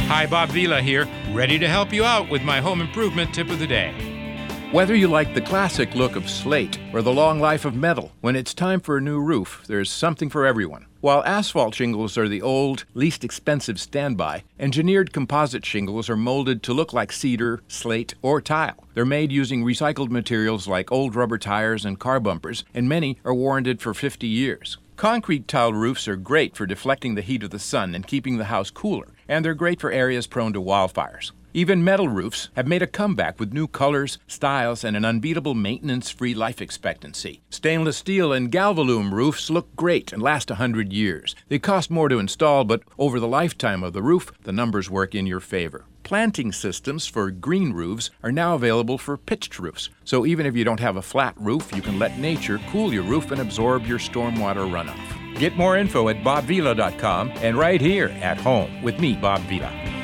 Hi, Bob Vila here, ready to help you out with my home improvement tip of the day. Whether you like the classic look of slate or the long life of metal, when it's time for a new roof, there's something for everyone. While asphalt shingles are the old, least expensive standby, engineered composite shingles are molded to look like cedar, slate, or tile. They're made using recycled materials like old rubber tires and car bumpers, and many are warranted for 50 years. Concrete tile roofs are great for deflecting the heat of the sun and keeping the house cooler, and they're great for areas prone to wildfires. Even metal roofs have made a comeback with new colors, styles, and an unbeatable maintenance-free life expectancy. Stainless steel and Galvalume roofs look great and last 100 years. They cost more to install, but over the lifetime of the roof, the numbers work in your favor. Planting systems for green roofs are now available for pitched roofs. So even if you don't have a flat roof, you can let nature cool your roof and absorb your stormwater runoff. Get more info at bobvila.com and right here at home with me, Bob Vila.